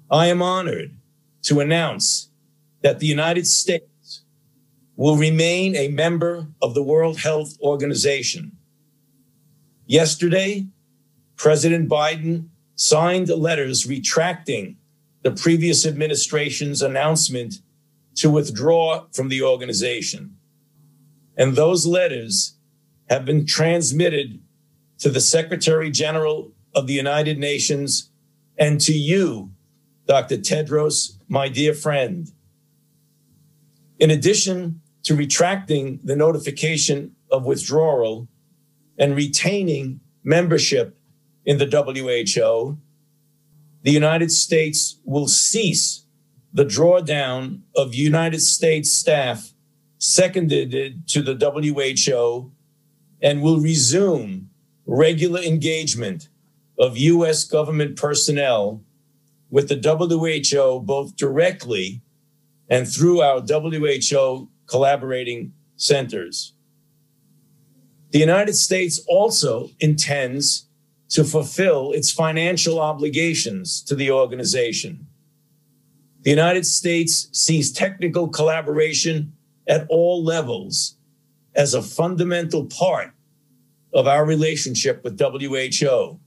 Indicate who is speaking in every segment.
Speaker 1: I am honored to announce that the United States will remain a member of the World Health Organization. Yesterday, President Biden signed letters retracting the previous administration's announcement to withdraw from the organization. And those letters have been transmitted to the Secretary General of the United Nations and to you, Dr. Tedros, my dear friend. In addition to retracting the notification of withdrawal and retaining membership in the WHO, the United States will cease the drawdown of United States staff seconded to the WHO and will resume regular engagement of U.S. government personnel with the WHO, both directly and through our WHO collaborating centers. The United States also intends to fulfill its financial obligations to the organization. The United States sees technical collaboration at all levels as a fundamental part of our relationship with WHO,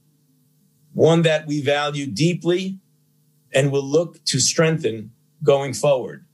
Speaker 1: one that we value deeply and will look to strengthen going forward.